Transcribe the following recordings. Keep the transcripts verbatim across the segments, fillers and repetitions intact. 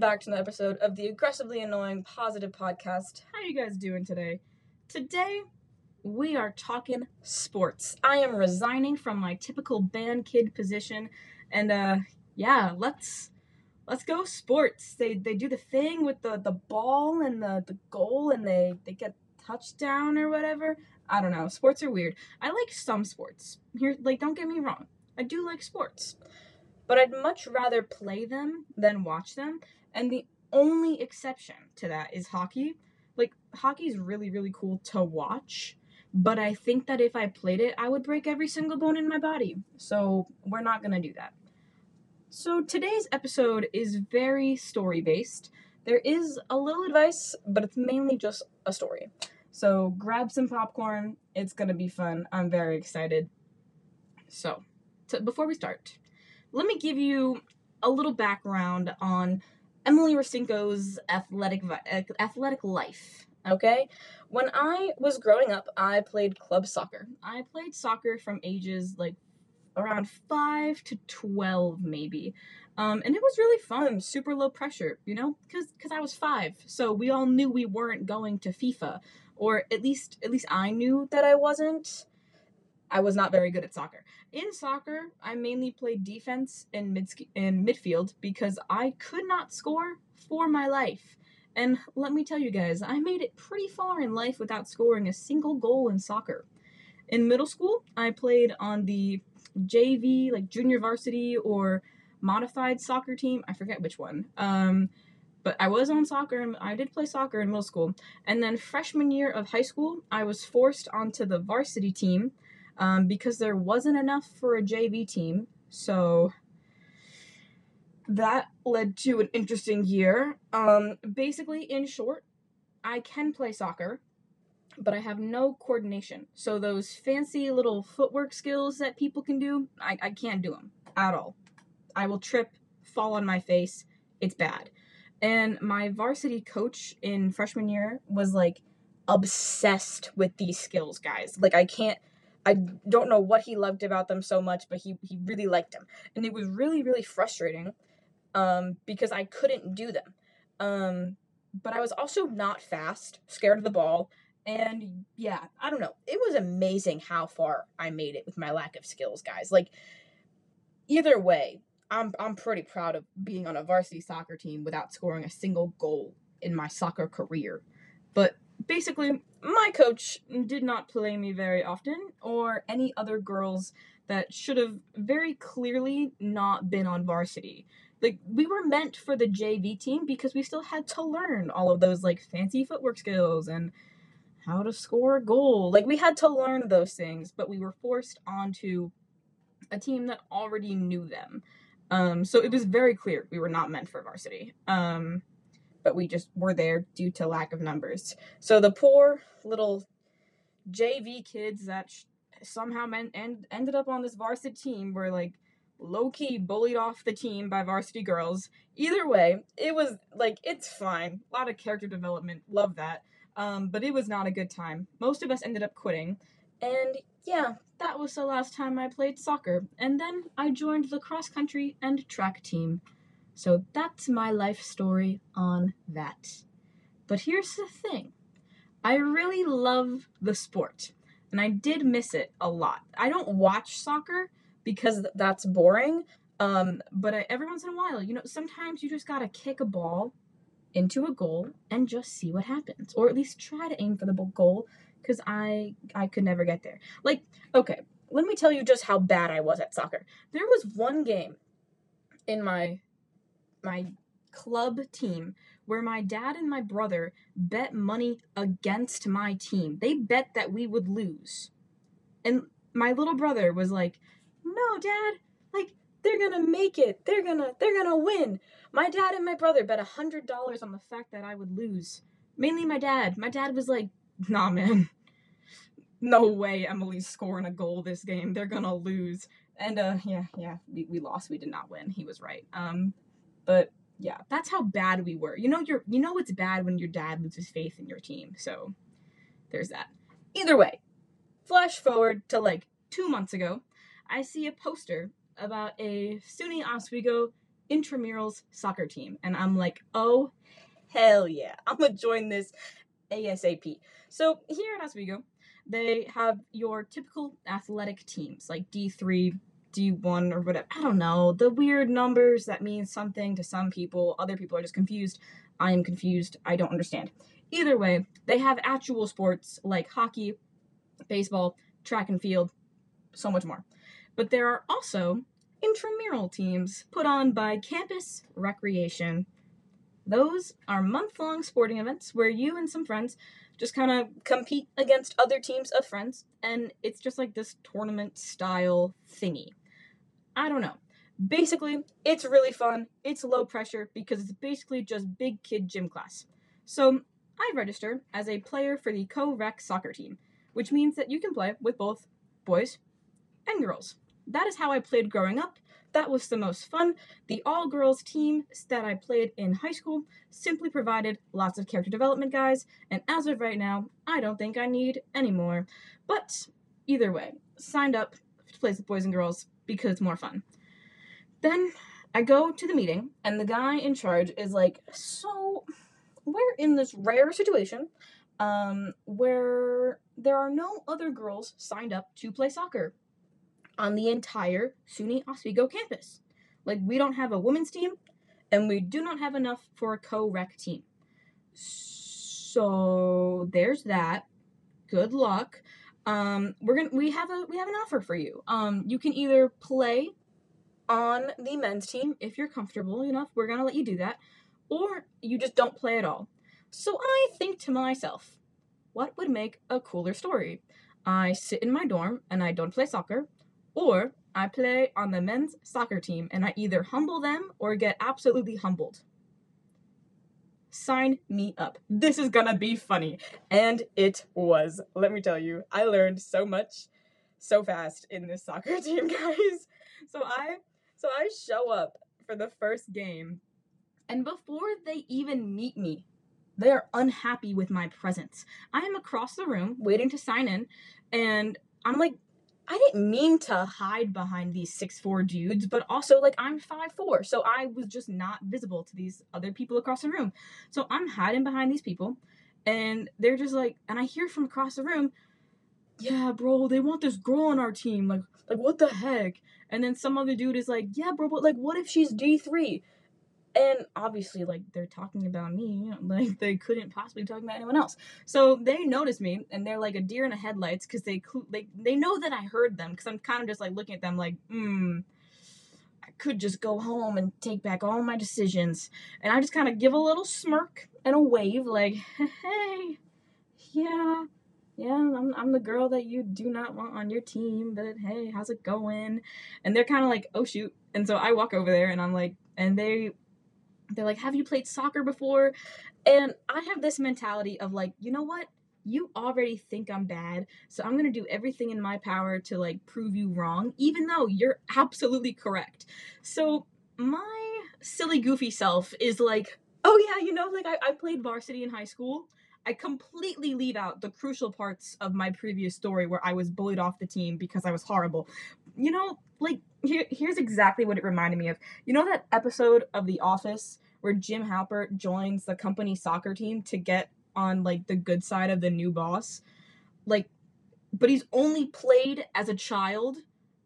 back to another episode of the Aggressively Annoying Positive Podcast. How you guys doing today? Today, we are talking sports. I am resigning from my typical band kid position, and uh, yeah, let's let's go sports. They they do the thing with the, the ball and the, the goal, and they, they get touchdown or whatever. I don't know. Sports are weird. I like some sports. Here, like, don't get me wrong. I do like sports. But I'd much rather play them than watch them. And the only exception to that is hockey. Like, hockey is really, really cool to watch. But I think that if I played it, I would break every single bone in my body. So we're not going to do that. So today's episode is very story-based. There is a little advice, but it's mainly just a story. So grab some popcorn. It's going to be fun. I'm very excited. So, to, before we start, let me give you a little background on Emily Racinko's athletic athletic life, okay? When I was growing up, I played club soccer. I played soccer from ages, like, around five to twelve, maybe. Um, and it was really fun, super low pressure, you know, because because I was five. So we all knew we weren't going to FIFA, or at least at least I knew that I wasn't. I was not very good at soccer. In soccer, I mainly played defense and mid in midfield because I could not score for my life. And let me tell you guys, I made it pretty far in life without scoring a single goal in soccer. In middle school, I played on the J V, like junior varsity or modified soccer team. I forget which one. Um, but I was on soccer, and I did play soccer in middle school. And then freshman year of high school, I was forced onto the varsity team um, because there wasn't enough for a J V team. So that led to an interesting year. Um, basically, in short, I can play soccer, but I have no coordination. So those fancy little footwork skills that people can do, I, I can't do them at all. I will trip, fall on my face. It's bad. And my varsity coach in freshman year was, like, obsessed with these skills, guys. Like, I can't, I don't know what he loved about them so much, but he, he really liked them. And it was really, really frustrating um, because I couldn't do them. Um, but I was also not fast, scared of the ball. And yeah, I don't know. It was amazing how far I made it with my lack of skills, guys. Like, either way, I'm I'm pretty proud of being on a varsity soccer team without scoring a single goal in my soccer career. But basically, my coach did not play me very often, or any other girls that should have very clearly not been on varsity. Like, we were meant for the J V team because we still had to learn all of those, like, fancy footwork skills and how to score a goal. Like, we had to learn those things, but we were forced onto a team that already knew them. Um, so it was very clear we were not meant for varsity. Um, but we just were there due to lack of numbers. So the poor little J V kids that sh- somehow meant and ended up on this varsity team were, like, low-key bullied off the team by varsity girls. Either way, it was, like, it's fine. A lot of character development. Love that. Um, but it was not a good time. Most of us ended up quitting. And yeah, that was the last time I played soccer. And then I joined the cross-country and track team. So that's my life story on that. But here's the thing. I really love the sport. And I did miss it a lot. I don't watch soccer because that's boring. Um, but I, every once in a while, you know, sometimes you just gotta kick a ball into a goal and just see what happens, or at least try to aim for the goal, because I I could never get there. Like, okay, let me tell you just how bad I was at soccer. There was one game in my my club team where my dad and my brother bet money against my team. They bet that we would lose. And my little brother was like, "No, Dad, like, they're gonna make it. They're gonna, they're gonna win." My dad and my brother bet a hundred dollars on the fact that I would lose. Mainly my dad. My dad was like, "Nah, man, no way Emily's scoring a goal this game. They're gonna lose." And, uh, yeah, yeah, we, we lost. We did not win. He was right. Um, but, yeah, that's how bad we were. You know, you're, you know it's bad when your dad loses faith in your team. So, there's that. Either way, flash forward to, like, two months ago, I see a poster about a SUNY Oswego intramurals soccer team. And I'm like, oh, hell yeah, I'm gonna join this ASAP. So here at Oswego, they have your typical athletic teams like D three, D one, or whatever. I don't know. The weird numbers that mean something to some people. Other people are just confused. I am confused. I don't understand. Either way, they have actual sports like hockey, baseball, track and field, so much more. But there are also intramural teams put on by Campus Recreation. Those are month-long sporting events where you and some friends just kind of compete against other teams of friends, and it's just like this tournament-style thingy. I don't know. Basically, it's really fun. It's low pressure because it's basically just big kid gym class. So I register as a player for the co-rec soccer team, which means that you can play with both boys and girls. That is how I played growing up. That was the most fun. The all-girls team that I played in high school simply provided lots of character development guys, and as of right now, I don't think I need any more. But either way, signed up to play with boys and girls because it's more fun. Then I go to the meeting, and the guy in charge is like, so we're in this rare situation um, where there are no other girls signed up to play soccer on the entire SUNY Oswego campus. Like, we don't have a women's team, and we do not have enough for a co-rec team. So there's that. Good luck. Um, we're gonna we have a we have an offer for you. Um, you can either play on the men's team if you're comfortable enough. We're gonna let you do that, or you just don't play at all. So I think to myself, what would make a cooler story? I sit in my dorm and I don't play soccer, or I play on the men's soccer team and I either humble them or get absolutely humbled. Sign me up. This is gonna be funny. And it was. Let me tell you, I learned so much so fast in this soccer team, guys. So I so I show up for the first game, and before they even meet me, they are unhappy with my presence. I am across the room waiting to sign in, and I'm like, I didn't mean to hide behind these six foot four dudes, but also, like, I'm five foot four, so I was just not visible to these other people across the room. So I'm hiding behind these people, and they're just like, and I hear from across the room, yeah, bro, they want this girl on our team, like, like, what the heck? And then some other dude is like, yeah, bro, but, like, what if she's D three? And obviously, like, they're talking about me, like, they couldn't possibly be talking about anyone else. So they notice me, and they're like a deer in the headlights, because they, they they know that I heard them, because I'm kind of just, like, looking at them like, hmm, I could just go home and take back all my decisions. And I just kind of give a little smirk and a wave, like, hey, yeah, yeah, I'm, I'm the girl that you do not want on your team, but hey, how's it going? And they're kind of like, oh, shoot. And so I walk over there, and I'm like, and they... They're like, have you played soccer before? And I have this mentality of like, you know what? You already think I'm bad, so I'm going to do everything in my power to like prove you wrong, even though you're absolutely correct. So my silly, goofy self is like, oh yeah, you know, like I, I played varsity in high school. I completely leave out the crucial parts of my previous story where I was bullied off the team because I was horrible. You know, like, here, here's exactly what it reminded me of. You know that episode of The Office where Jim Halpert joins the company soccer team to get on, like, the good side of the new boss? Like, but he's only played as a child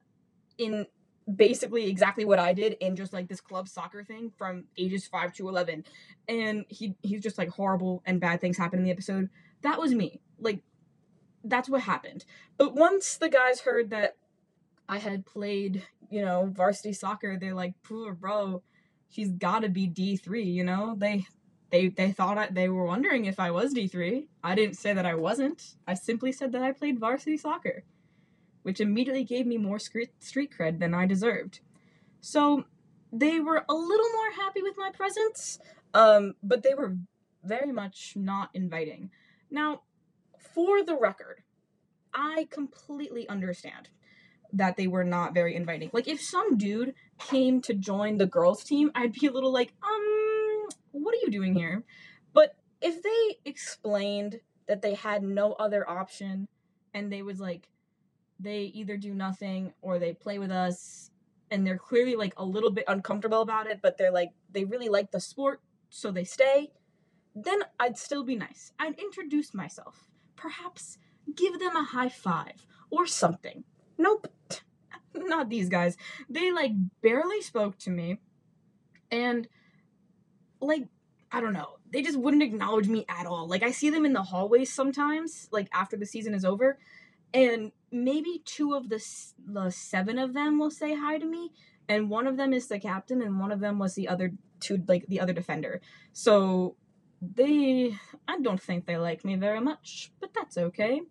in basically exactly what I did in just, like, this club soccer thing from ages five to eleven. And he he's just, like, horrible and bad things happen in the episode. That was me. Like, that's what happened. But once the guys heard that I had played, you know, varsity soccer, they're like, poor bro, she's gotta be D three, you know? They they they thought I, they were wondering if I was D three. I didn't say that I wasn't. I simply said that I played varsity soccer, which immediately gave me more street cred than I deserved. So they were a little more happy with my presence, um, but they were very much not inviting. Now, for the record, I completely understand that they were not very inviting. Like, if some dude came to join the girls' team, I'd be a little like, um, what are you doing here? But if they explained that they had no other option, and they was like, they either do nothing or they play with us, and they're clearly like a little bit uncomfortable about it, but they're like, they really like the sport, so they stay, then I'd still be nice. I'd introduce myself. Perhaps give them a high five or something. Nope. Not these guys. They like barely spoke to me, and like, I don't know, they just wouldn't acknowledge me at all. Like, I see them in the hallways sometimes, like after the season is over, and maybe two of the the seven of them will say hi to me, and one of them is the captain, and one of them was the other two, like the other defender. So they, I don't think they like me very much, but that's okay.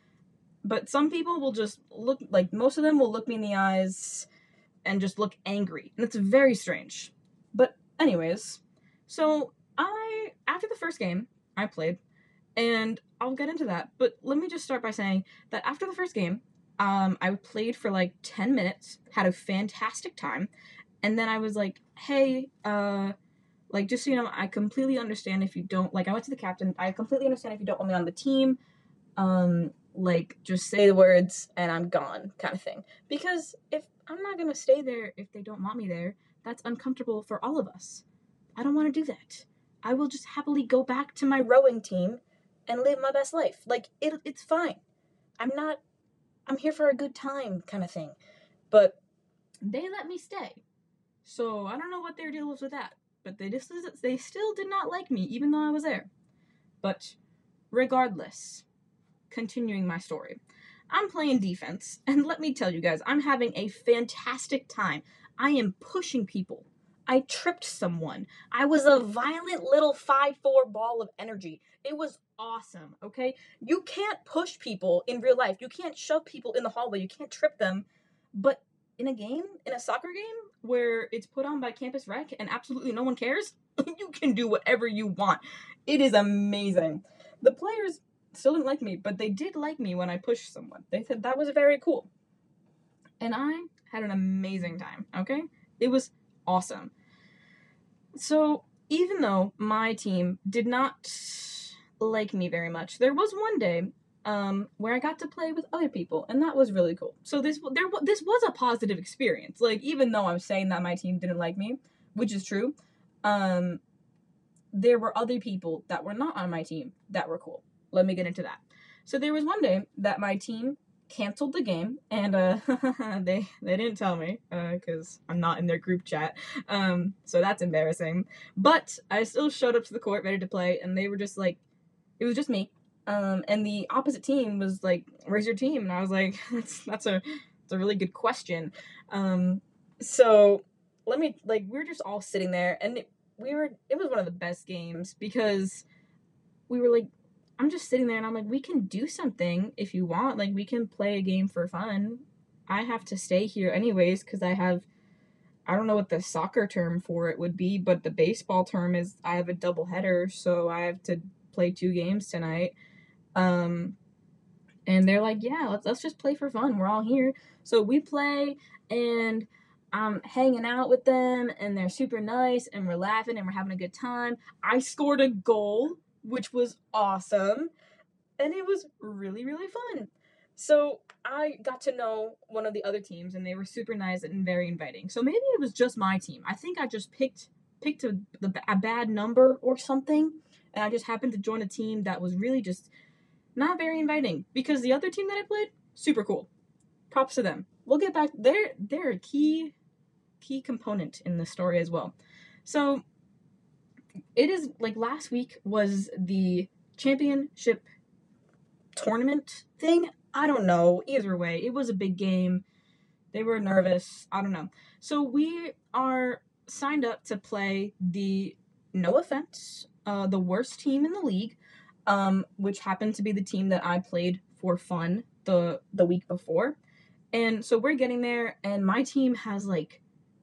But some people will just look, like most of them will look me in the eyes and just look angry, and it's very strange. But anyways, so I, after the first game, I played, and I'll get into that, but let me just start by saying that after the first game, um, I played for like ten minutes, had a fantastic time, and then I was like, hey, uh, like, just so you know, I completely understand if you don't, like, I went to the captain, I completely understand if you don't want me on the team, um, like, just say the words, and I'm gone, kind of thing. Because if I'm not gonna stay there if they don't want me there, that's uncomfortable for all of us. I don't want to do that. I will just happily go back to my rowing team and live my best life. Like, it, it's fine. I'm not, I'm here for a good time kind of thing. But they let me stay. So I don't know what their deal was with that. But they just, they still did not like me, even though I was there. But regardless, continuing my story, I'm playing defense, and let me tell you guys, I'm having a fantastic time. I am pushing people. I tripped someone. I was a violent little five four ball of energy. It was awesome, okay? You can't push people in real life. You can't shove people in the hallway. You can't trip them. But in a game, in a soccer game, where it's put on by Campus Rec and absolutely no one cares, you can do whatever you want. It is amazing. The players still didn't like me, but they did like me when I pushed someone. They said that was very cool. And I had an amazing time, okay? It was awesome. So, even though my team did not like me very much, there was one day um, where I got to play with other people, and that was really cool. So this there this was a positive experience. Like, even though I'm saying that my team didn't like me, which is true, um, there were other people that were not on my team that were cool. Let me get into that. So there was one day that my team canceled the game, and uh, they they didn't tell me because uh, I'm not in their group chat. Um, so that's embarrassing. But I still showed up to the court ready to play, and they were just like, it was just me. Um, and the opposite team was like, "Where's your team?" And I was like, "That's that's a that's a really good question." Um, so let me like we were just all sitting there, and it, we were it was one of the best games because we were like, I'm just sitting there and I'm like, we can do something if you want. Like, we can play a game for fun. I have to stay here anyways because I have, I don't know what the soccer term for it would be, but the baseball term is I have a double header, so I have to play two games tonight. Um, and they're like, yeah, let's let's just play for fun. We're all here. So we play, and I'm hanging out with them, and they're super nice, and we're laughing, and we're having a good time. I scored a goal, which was awesome, and it was really, really fun. So I got to know one of the other teams, and they were super nice and very inviting. So maybe it was just my team. I think I just picked picked a, a bad number or something, and I just happened to join a team that was really just not very inviting, because the other team that I played, super cool. Props to them. We'll get back. They're, they're a key, key component in the story as well. So it is like last week was the championship tournament thing. I don't know. Either way, it was a big game. They were nervous. I don't know. So we are signed up to play the, no offense, uh, the worst team in the league, um, which happened to be the team that I played for fun the the week before. And so we're getting there, and my team has like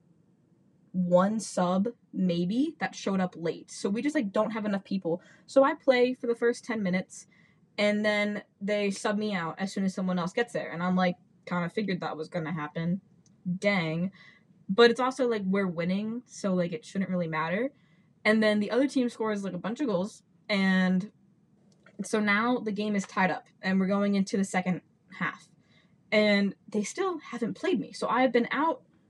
one sub maybe that showed up late. So we just like don't have enough people. So I play for the first ten minutes, and then they sub me out as soon as someone else gets there. And I'm like, kind of figured that was going to happen. Dang. But it's also like we're winning, so like it shouldn't really matter. And then the other team scores like a bunch of goals, and so now the game is tied up, and we're going into the second half. And they still haven't played me. So I have been out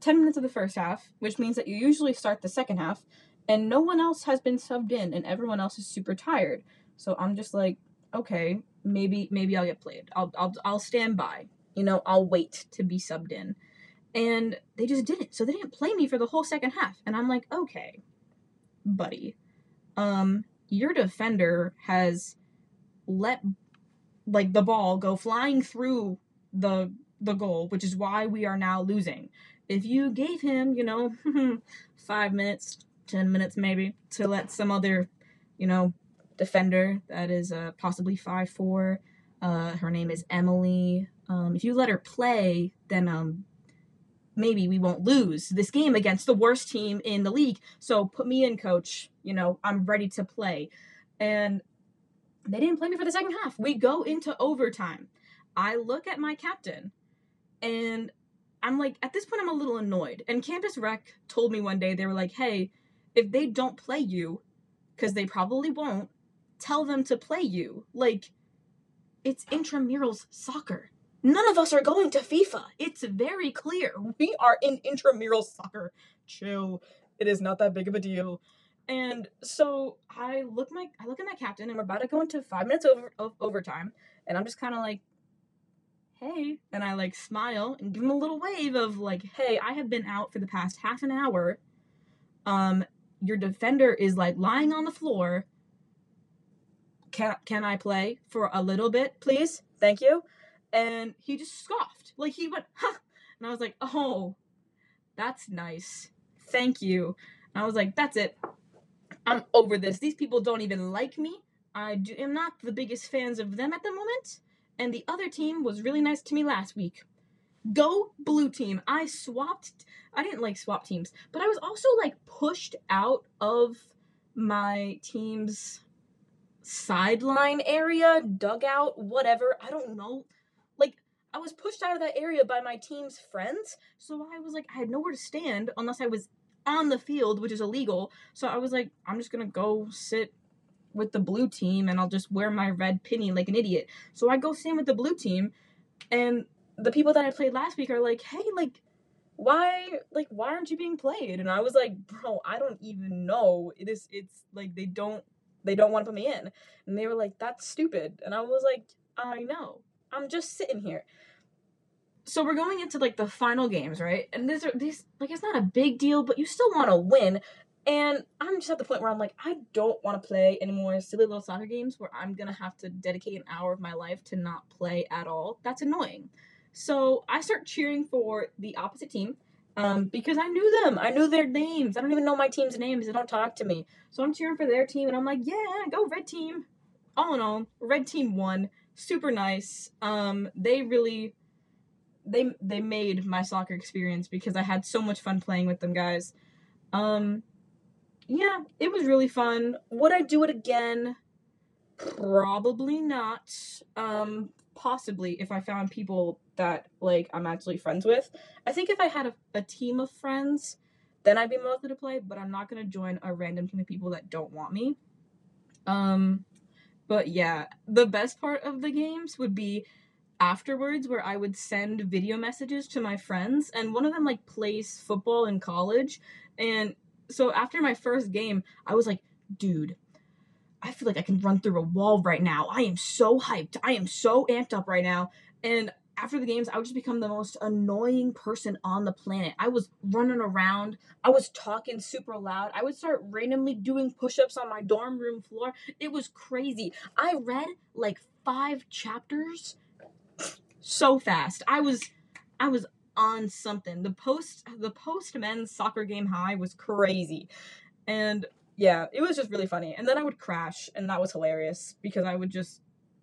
ten minutes of the first half, which means that you usually start the second half, and no one else has been subbed in, and everyone else is super tired. So I'm just like, okay, maybe maybe I'll get played. I'll I'll I'll stand by. You know, I'll wait to be subbed in. And they just didn't. So they didn't play me for the whole second half. And I'm like, okay, buddy, um, your defender has let like the ball go flying through the the goal, which is why we are now losing. If you gave him, you know, five minutes, ten minutes maybe, to let some other, you know, defender that is uh, possibly five four, uh, her name is Emily. Um, if you let her play, then um, maybe we won't lose this game against the worst team in the league. So put me in, coach. You know, I'm ready to play. And they didn't play me for the second half. We go into overtime. I look at my captain, and I'm like, at this point, I'm a little annoyed. And Campus Rec told me one day, they were like, hey, if they don't play you, because they probably won't, tell them to play you. Like, it's intramurals soccer. None of us are going to FIFA. It's very clear. We are in intramural soccer. Chill. It is not that big of a deal. And so I look my I look at my captain, and we're about to go into five minutes over of overtime, and I'm just kind of like, hey, and I like smile and give him a little wave of like, hey, I have been out for the past half an hour. Um, your defender is like lying on the floor. Can can I play for a little bit, please? Thank you. And he just scoffed. Like, he went, huh. And I was like, oh, that's nice. Thank you. And I was like, that's it. I'm over this. These people don't even like me. I do, am not the biggest fans of them at the moment. And the other team was really nice to me last week. Go blue team. I swapped. I didn't like swap teams. But I was also, like, pushed out of my team's sideline area, dugout, whatever. I don't know. Like, I was pushed out of that area by my team's friends, so I was like, I had nowhere to stand unless I was on the field, which is illegal. So I was like, I'm just gonna go sit with the blue team, and I'll just wear my red penny like an idiot. So I go stand with the blue team, and the people that I played last week are like, hey, like, why, like, why aren't you being played? And I was like, bro, I don't even know. It is, it's like, they don't, they don't want to put me in. And they were like, that's stupid. And I was like, I know. I'm just sitting here. So we're going into, like, the final games, right? And these are, these, like, it's not a big deal, but you still want to win. And I'm just at the point where I'm like, I don't want to play any more silly little soccer games where I'm going to have to dedicate an hour of my life to not play at all. That's annoying. So I start cheering for the opposite team um, because I knew them. I knew their names. I don't even know my team's names. They don't talk to me. So I'm cheering for their team, and I'm like, yeah, go red team. All in all, red team won. Super nice. Um, they really... They they made my soccer experience because I had so much fun playing with them guys. Um, yeah, it was really fun. Would I do it again? Probably not. Um, possibly if I found people that, like, I'm actually friends with. I think if I had a, a team of friends, then I'd be more likely to play, but I'm not going to join a random team of people that don't want me. Um, but yeah, the best part of the games would be afterwards, where I would send video messages to my friends, and one of them, like, plays football in college. And so after my first game, I was like, dude, I feel like I can run through a wall right now. I am so hyped. I am so amped up right now. And after the games, I would just become the most annoying person on the planet. I was running around. I was talking super loud. I would start randomly doing push-ups on my dorm room floor. It was crazy. I read like five chapters so fast. I was I was on something. The post the post men's soccer game high was crazy. And yeah, it was just really funny. And then I would crash, and that was hilarious because I would just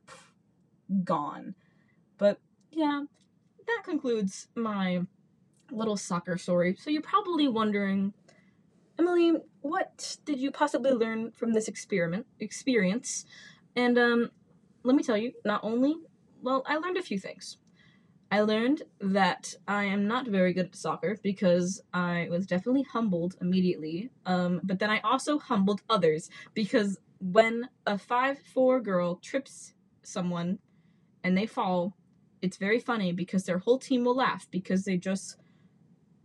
gone. But yeah, that concludes my little soccer story. So you're probably wondering, Emily, what did you possibly learn from this experiment experience? And um let me tell you, not only well, I learned a few things. I learned that I am not very good at soccer because I was definitely humbled immediately. Um, but then I also humbled others because when a five four girl trips someone and they fall, it's very funny because their whole team will laugh because they just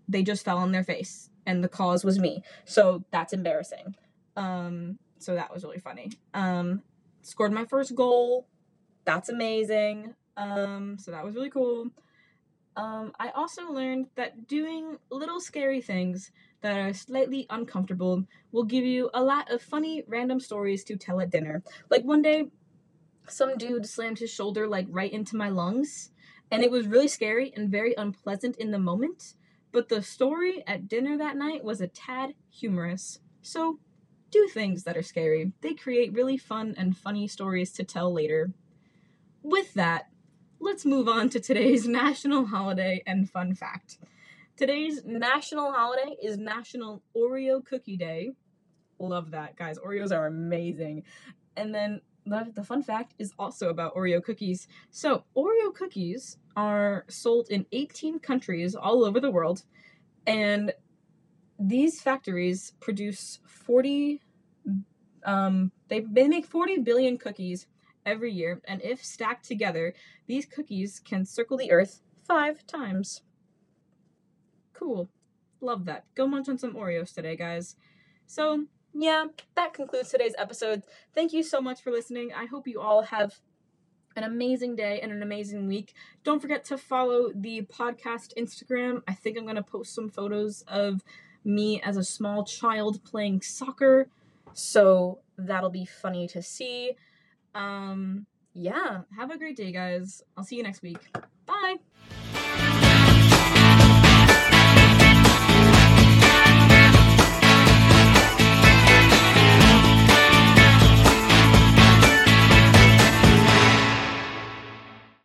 they just fell on their face, and the cause was me. So that's embarrassing. Um, so that was really funny. Um, scored my first goal. That's amazing. Um, so that was really cool. Um, I also learned that doing little scary things that are slightly uncomfortable will give you a lot of funny random stories to tell at dinner. Like one day, some dude slammed his shoulder like right into my lungs, and it was really scary and very unpleasant in the moment, but the story at dinner that night was a tad humorous. So, do things that are scary. They create really fun and funny stories to tell later. With that, let's move on to today's national holiday and fun fact. Today's national holiday is National Oreo Cookie Day. Love that, guys. Oreos are amazing. And then the, the fun fact is also about Oreo cookies. So, Oreo cookies are sold in eighteen countries all over the world, and these factories produce forty, um, they, they make forty billion cookies every year, and if stacked together, these cookies can circle the earth five times. Cool. Love that. Go munch on some Oreos today, guys. So, yeah, that concludes today's episode. Thank you so much for listening. I hope you all have an amazing day and an amazing week. Don't forget to follow the podcast Instagram. I think I'm going to post some photos of me as a small child playing soccer, so that'll be funny to see. Um, yeah, have a great day, guys. I'll see you next week. Bye!